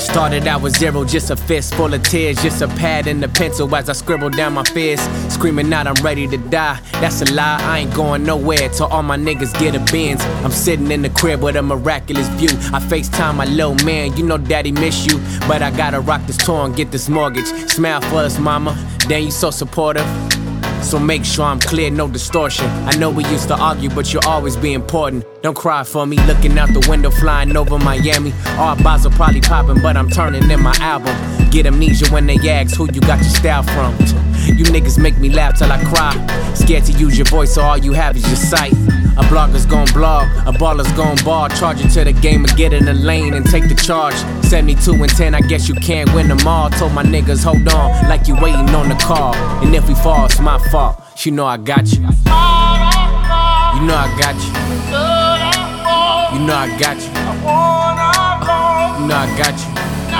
Started out with zero, just a fist full of tears, just a pad and a pencil as I scribble down my fears. Screaming out I'm ready to die, that's a lie, I ain't going nowhere till all my niggas get a Benz. I'm sitting in the crib with a miraculous view. I FaceTime my little man, you know daddy miss you, but I gotta rock this tour and get this mortgage. Smile for us mama, damn you so supportive. So make sure I'm clear, no distortion. I know we used to argue, but you'll always be important. Don't cry for me, looking out the window, flying over Miami. All bars are probably popping, but I'm turning in my album. Get amnesia when they ask who you got your style from. You niggas make me laugh till I cry. Scared to use your voice, so all you have is your sight. A blogger's gon' blog, a baller's gon' ball. Charge it to the game and get in the lane and take the charge. 72 and 10, I guess you can't win them all. Told my niggas hold on, like you waiting on the call. And if we fall, it's my fault. You know I got you. You know I got you. You know I got you. You know I got you.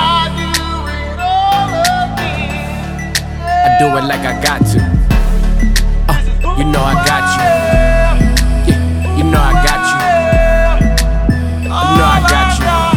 I do it like I got to. You know I got you. Yeah, you know I got you. You know I got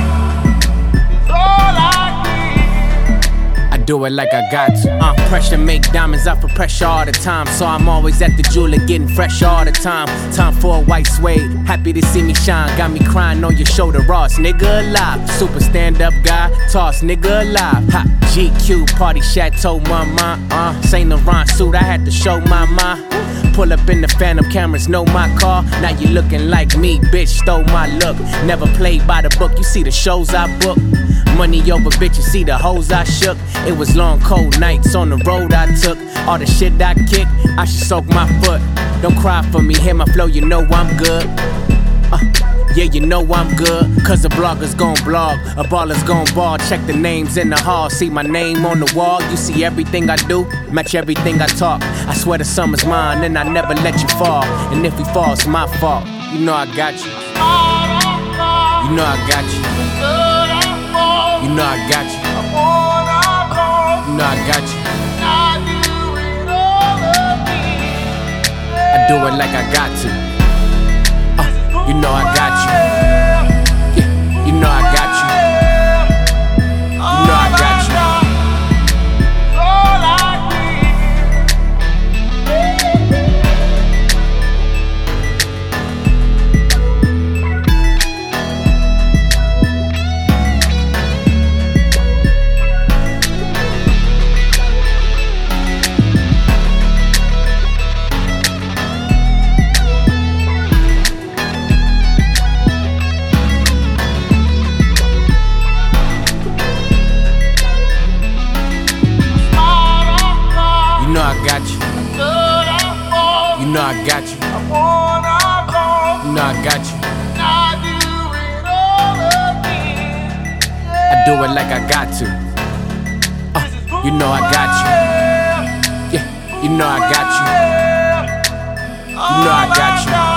you. I do it like I got to. Pressure make diamonds out for pressure all the time. So I'm always at the jeweler getting fresh all the time. Time for a white suede, happy to see me shine. Got me crying on your shoulder, Ross, nigga alive. Super stand-up guy, toss nigga alive. Ha, GQ, party chateau, mama. Saint Laurent suit, I had to show my ma. Pull up in the phantom, cameras know my car. Now you looking like me, bitch, stole my look. Never played by the book, you see the shows I book. Money over bitches, see the hoes I shook. It was long cold nights on the road I took. All the shit I kicked, I should soak my foot. Don't cry for me, hear my flow, you know I'm good. Yeah, you know I'm good, cause a blogger's gon' blog, a baller's gon' ball. Check the names in the hall, see my name on the wall. You see everything I do, match everything I talk. I swear the summer's mine and I never let you fall. And if we fall, it's my fault. You know I got you. You know I got you. You know I got you. You know I got you. I do it like I got to. You know I got you. Yeah, you know I got you. You know I got you. You know I got you. You know I got you. You know I got you. I do it like I got to. You know I got you. Yeah, you know I got you. You know I got you.